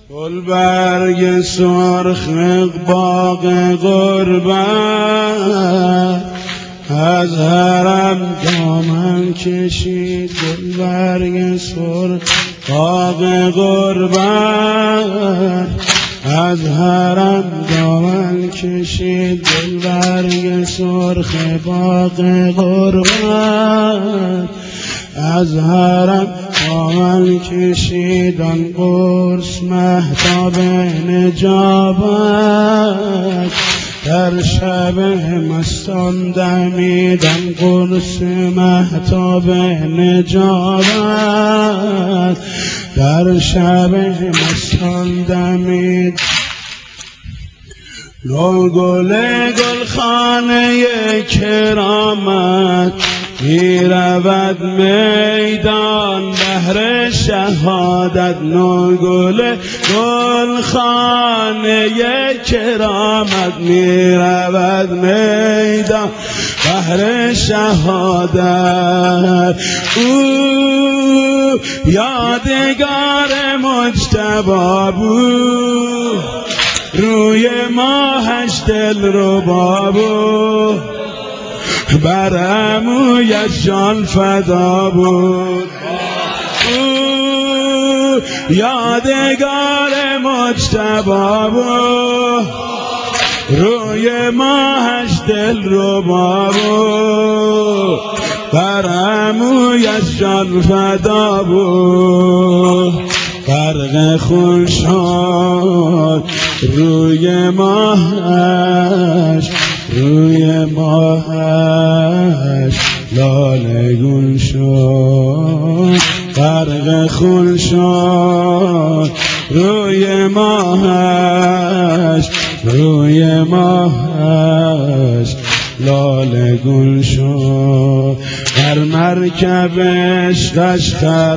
گل برگ سرخ باغ غربت از حرم دامن کشید. گل برگ سرخ باغ غربت از حرم دامن کشید. گل برگ سرخ باغ غربت از حرم دامن کشید. آن قرص مهتاب نجابت در شب مستان دمید. آن قرص مهتاب نجابت در شب مستان دمید. گل گلخانه کرامت می رود میدان بهر شهادت. گل گلخانه کرامت می رود میدان بهر شهادت. او یادگار مجتبی بود، روی ماهش دل ربا بود، بر عمویش جان فدا بود. یادگار مجتبی بود، روی ماهش دل ربا بود، بر عمویش جان فدا بود. برق خون شد روی ماهش، روی ماهش لاله گون شد. برق خون شد روی ماهش، روی ماهش لاله گون شد. بر مرکب عشقش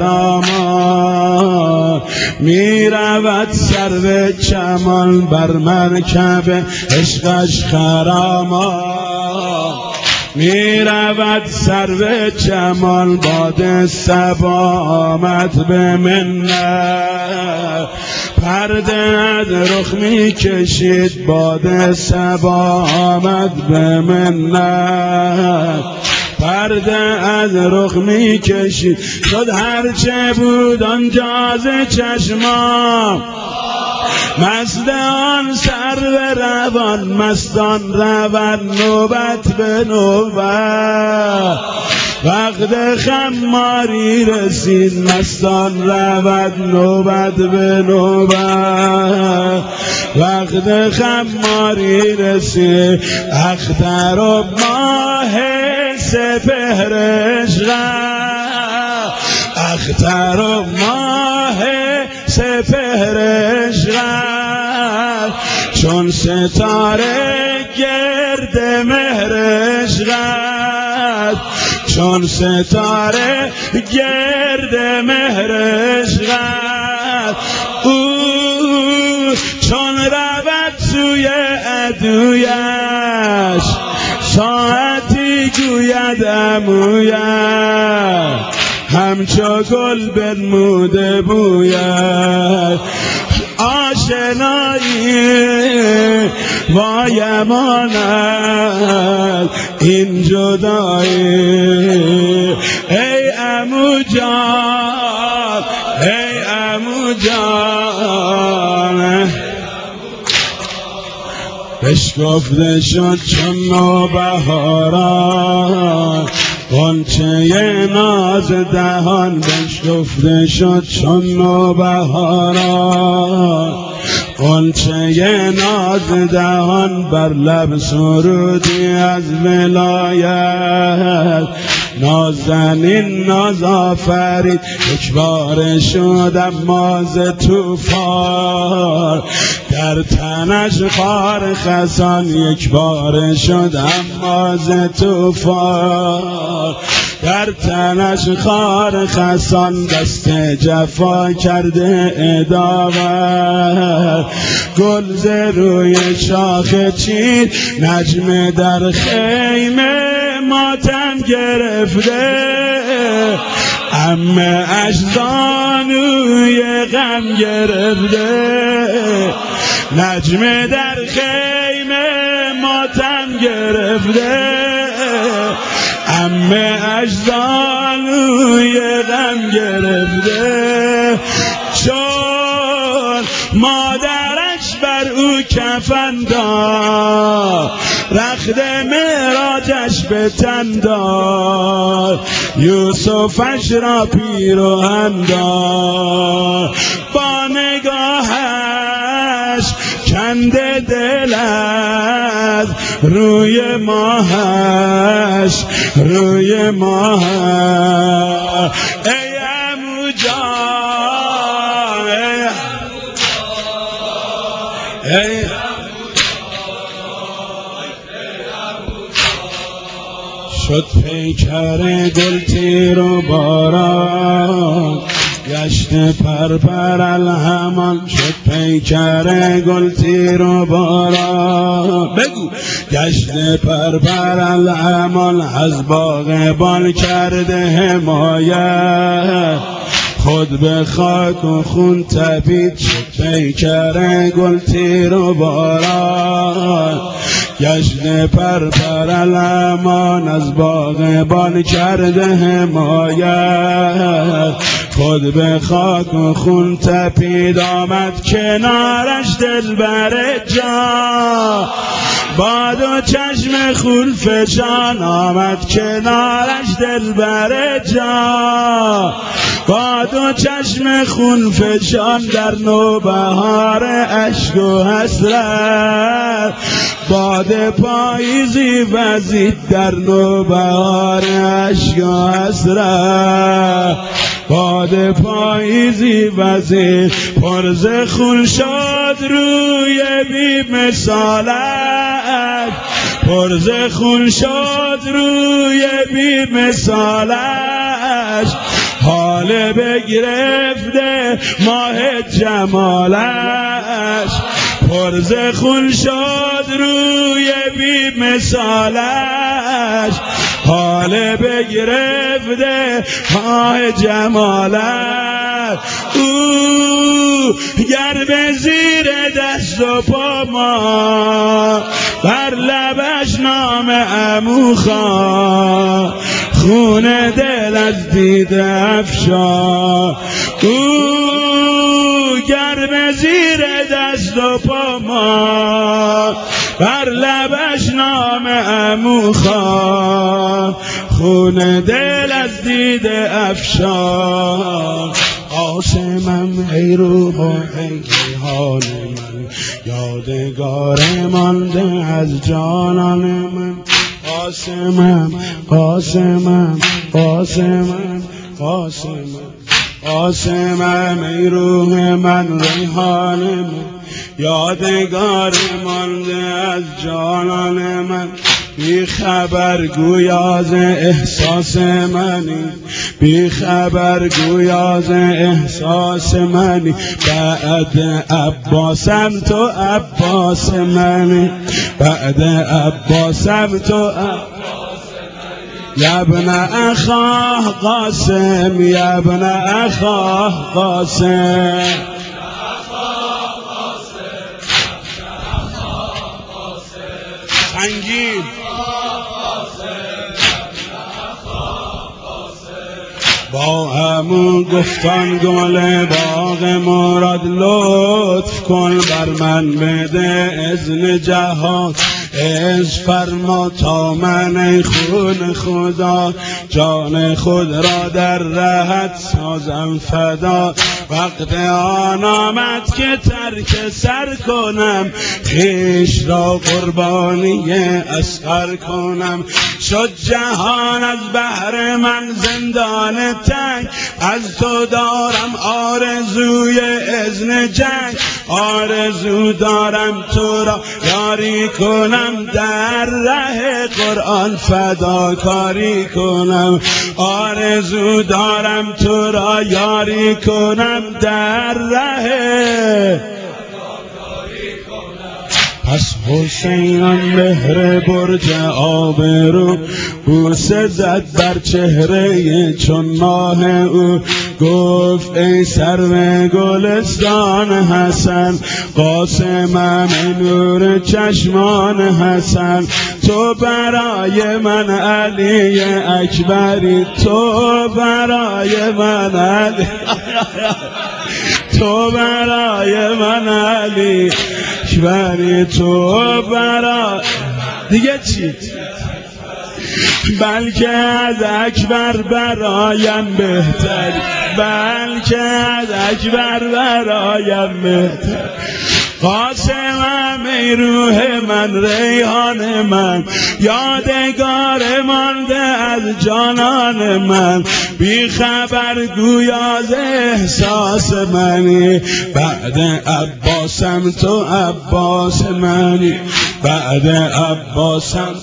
خرامان می رود سرو چمان. بر مرکب عشقش خرامان می رود سرو چمان. باد صبا آمد به منت، پرده از رخ می کشید. باد صبا آمد به منت، پرده از رخ می کشید. شد هرچه بود آنجا ز چشمام، مست آن سرو روان. مستان روان نوبت به نوبت، وقت خماری رسید. مستان روان نوبت به نوبت، وقت خماری رسید. اختر و ماه سپهر عشقت، اختر و ماه سپهر عشقت، چون ستاره گرد مهر عشقت، چون ستاره گرد مهر عشقت. او چون رود سوی عدویش، ساعتی گوید عمویش، همچو گل بنموده بوید. آشنایی وای امانت این جدایی. ای عمو جان، ای عمو جان، بشکفته شد چون نوبهاران غنچه ناز دهان. بشکفته شد چون نوبهاران غنچه ناز دهان. بر لب سرودی از ولایت، نازنین ناز آفرید. یک بار شد اما ز طوفان، در تنش خار خزان. یک بار شد اما ز طوفان، در تنش خار خزان. دست جفا کرده اداور، گل ز روی شاخ چید. نجم در خیمه ماتم گرفته، عمه اجزانوی غم گرفته، نجمه در خیمه ماتم گرفته، عمه اجزانوی غم گرفته، چون مادرش بر او کفن داد، رخت معراجش به تن داد، یوسفش را پیراهن داد، با نگاهش کنده دلت روی ماهش، روی ماهش. ای عمو جان، ای شد پیکر گل تیر و باران، گشت پرپر الهمان، شد پیکر گل تیر و باران، بگو گشت پرپر الهمان، از باغبان کرده حمایت، خود به خاک و خون تپید، شد پیکر گل تیر و باران، گشت پرپر الامان، از باغبان کرده حمایت، خود به خاک و خون تپید، آمد کنارش دلبر جان، با دو چشم خون فشان، آمد کنارش دلبر جان، با دو چشم خون فشان، در نوبهار اشک و حسرت، باد پاییزی وزید، در نوبهار اشک و حسرت، باد پاییزی وزید، پر ز خون شد روی بی مثالش، پر ز خون شد روی بی مثالش، حال بگرفته ماه جمالش، پر ز خون شد روی بی مثالش، حال بگرفته ماه جمالش، او گر به زیر دست و پا ما، بر لبش نام عمو خان، خون دل از دیده افشان، او گر به زیر دست و پا ما، بر لبش نام عمو خان، خون دل از دیده افشان. قاسمم ای روح و ای ریحان من، یادگار مانده از جانان من، قاسمم قاسمم قاسمم قاسمم قاسمم ای روح من، ریحان من، یادگار مانده از جانان من، بی خبر گویا ز احساس منی، بی خبر گویا ز احساس منی، بعد عباسم تو عباس منی، بعد عباسم تو عباس منی، یا ابن اخاه قاسم، یا ابن اخاه قاسم، سنگین با همون گفتان گل باغ مراد، لطف کن بر من بده اذن جهاد، از فرما تا من خون خدا، جان خود را در رهت سازم فدا، وقت آن آمد که ترک سر کنم، خویش را قربانی اصغر کنم، شد جهان از بهر من زندان تنگ، از تو دارم آرزوی اذن جنگ، آرزو دارم تو را یاری کنم، در ره قرآن فداکاری کنم، آرزو دارم تو را یاری کنم، در ره پس حسینان مهر برج آبرو بوسه زد بر چهره چون ماه او، گفت ای سرو گلستان حسن، قاسمم نور چشمان حسن، تو برای من علی اکبری، تو برای من علی تو برای من علی اکبری، تو برای دیگه چی؟ بلکه از اکبر برایم بهتر، بلکه از اکبر برایم بهتر، قاسمم ای روح من ریحان من، یادگار مانده از جانان من، بی خبر گویا ز احساس منی، بعد عباسم تو عباس منی، بعد عباسم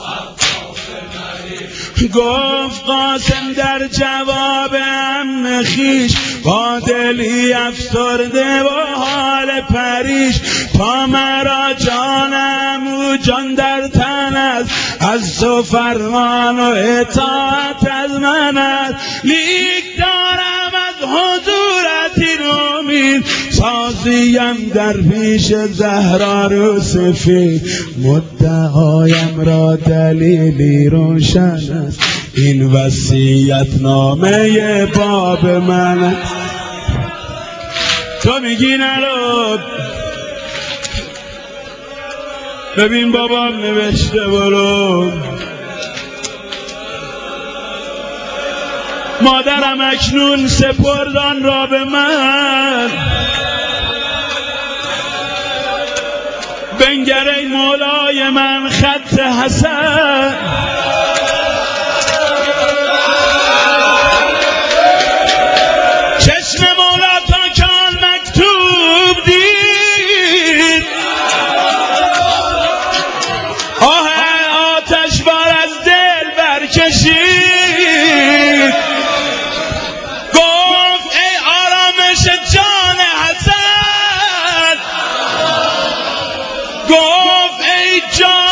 گفت قاسم در جواب عم خویش، با دلی افسرده و حال پریش، تا مرا جانم و جان در تن است، از تو فرمان و اطاعت از من است، لیک دارم از حضورت این امید، سازیم در پیش زهرا رو سفید، مدعایم را دلیلی روشن است، این وصیت نامه باب من است. تو میگی نرو، ببین بابام نوشته برو، مادرم اکنون سپردان را به من، بنگر ای مولای من خط حسن، چشم مولا تا که آن مکتوب دید، آه آتش بار از دل برکشید، گفت ای آرامش جان حسن، گفت ای جان